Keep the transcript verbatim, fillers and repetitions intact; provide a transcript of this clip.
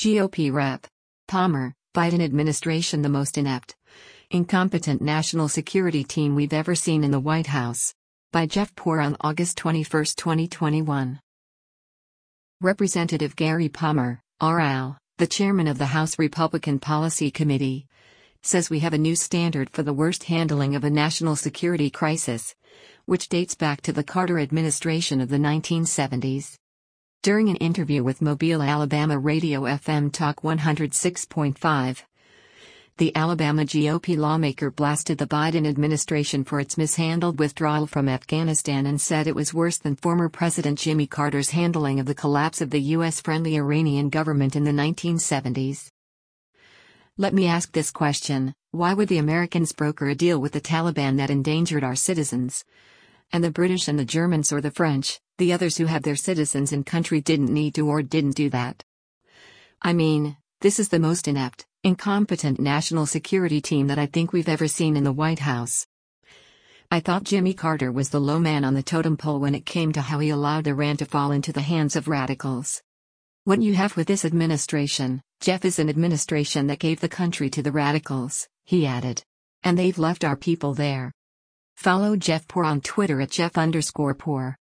G O P Rep. Palmer, Biden administration the most inept, incompetent national security team we've ever seen in the White House. By Jeff Poore on August twenty-first, twenty twenty-one. Representative Gary Palmer, R L, the chairman of the House Republican Policy Committee, says we have a new standard for the worst handling of a national security crisis, which dates back to the Carter administration of the nineteen seventies. During an interview with Mobile, Alabama Radio F M Talk one oh six point five, the Alabama G O P lawmaker blasted the Biden administration for its mishandled withdrawal from Afghanistan and said it was worse than former President Jimmy Carter's handling of the collapse of the U S-friendly Iranian government in the nineteen seventies. Let me ask this question: why would the Americans broker a deal with the Taliban that endangered our citizens? And the British and the Germans or the French, the others who have their citizens in country, didn't need to or didn't do that? I mean, this is the most inept, incompetent national security team that I think we've ever seen in the White House. I thought Jimmy Carter was the low man on the totem pole when it came to how he allowed Iran to fall into the hands of radicals. What you have with this administration, Jeff, is an administration that gave the country to the radicals, he added. And they've left our people there. Follow Jeff Poore on Twitter at Jeff underscore Poore.